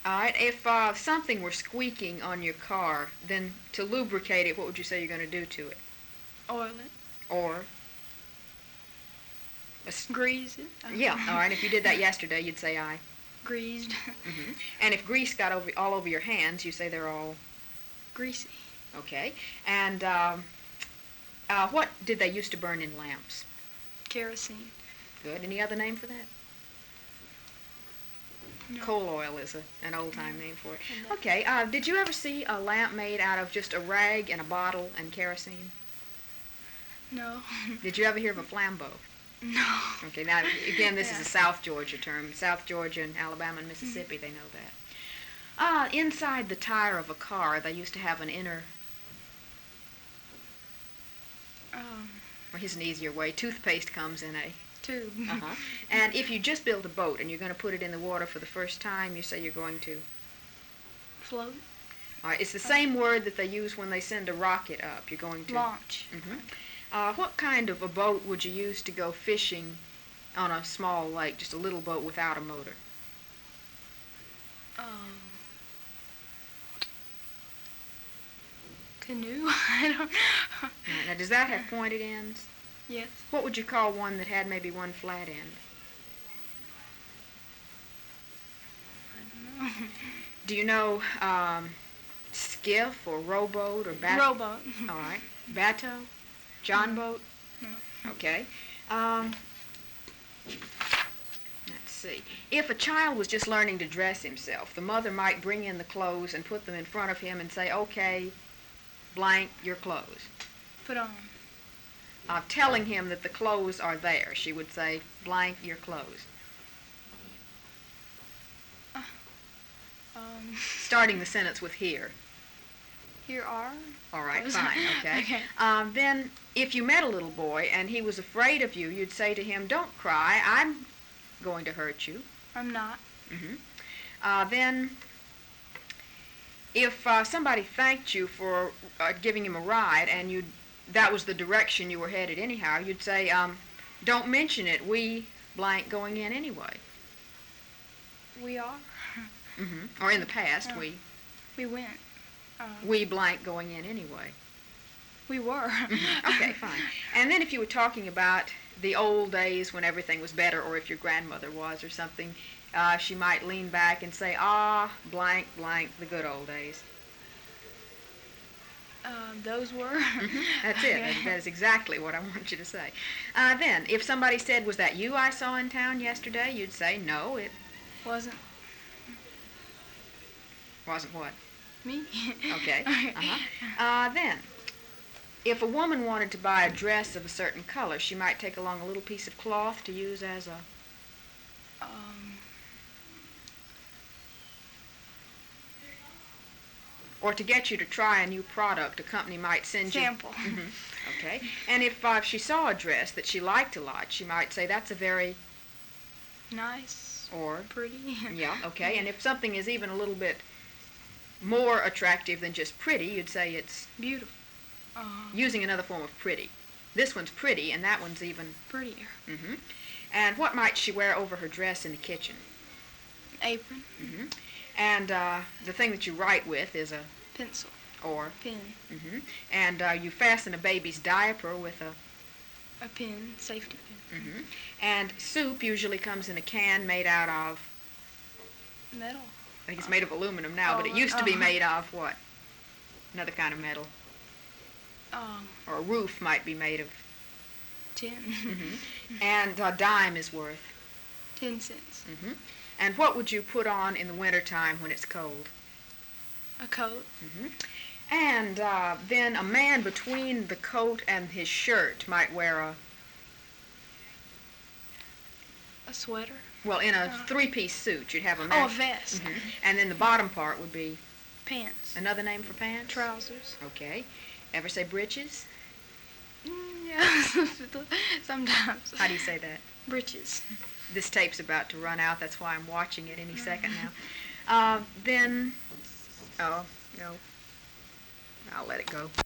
All right. If something were squeaking on your car, then to lubricate it, what would you say you're going to do to it? Oil it. Or Grease it. yeah. All right. If you did that yesterday, you'd say I. Greased. And if grease got all over your hands, you say they're all Greasy. okay. And what did they used to burn in lamps? Kerosene. Good. Any other name for that? No. Coal oil is an old-time name for it. Okay. Did you ever see a lamp made out of just a rag and a bottle and kerosene? No. Did you ever hear of a flambeau? No. Okay. Now, again, this is Yeah. a South Georgia term. South Georgia and Alabama and Mississippi, they know that. Inside the tire of a car, they used to have an inner, or here's an easier way, toothpaste comes in a Tube. And if you just build a boat and you're going to put it in the water for the first time, you say you're going to Float. all right, it's the same word that they use when they send a rocket up. You're going to Launch. What kind of a boat would you use to go fishing on a small lake, just a little boat without a motor? Canoe. I don't. Now, does that have pointed ends? Yes. What would you call one that had maybe one flat end? I don't know. Do you know skiff or rowboat or Rowboat. All right. Bateau? John boat? No. Okay. Let's see. If a child was just learning to dress himself, the mother might bring in the clothes and put them in front of him and say, okay, blank, your clothes. Put on. Telling him that the clothes are there, she would say, blank, your clothes. Starting the sentence with here. Here are. All right, clothes. fine, okay. Okay. Then, if you met a little boy and he was afraid of you, you'd say to him, don't cry, I'm going to hurt you. I'm not. Then, if somebody thanked you for giving him a ride and that was the direction you were headed anyhow, you'd say, don't mention it, we blank going in anyway. We are. Or in the past, Oh. We went. we blank going in anyway. We were. Okay, fine. And then if you were talking about the old days when everything was better, or if your grandmother was or something, she might lean back and say, blank, blank, the good old days. Those were. That's it. That is exactly what I want you to say. Then, if somebody said, was that you I saw in town yesterday, you'd say, no, it Wasn't wasn't what? me. Okay. Then, if a woman wanted to buy a dress of a certain color, she might take along a little piece of cloth to use as a... Or to get you to try a new product, a company might send Sample. you... Okay. And if she saw a dress that she liked a lot, she might say, that's a very... Nice. Or... Pretty. Yeah, okay. And if something is even a little bit more attractive than just pretty, you'd say it's... Beautiful. Using another form of pretty. This one's pretty, and that one's even... Prettier. And what might she wear over her dress in the kitchen? Apron. And the thing that you write with is a... Pencil. Or... Pen. And you fasten a baby's diaper with a... A pen. Safety pin. And soup usually comes in a can made out of... Metal. I think it's made of aluminum now, but it used to be made of what? Another kind of metal. Or a roof might be made of... Tin. And a dime is worth... 10 cents. And what would you put on in the wintertime when it's cold? A coat. And then a man between the coat and his shirt might wear a... A sweater. Well, in a three-piece suit, you'd have a Oh, a man... vest. And then the bottom part would be... Pants. Another name for pants? Trousers. Okay. Ever say breeches? Yeah. Sometimes. How do you say that? Breeches. This tape's about to run out. That's why I'm watching it any second now. Then... Oh, no. I'll let it go.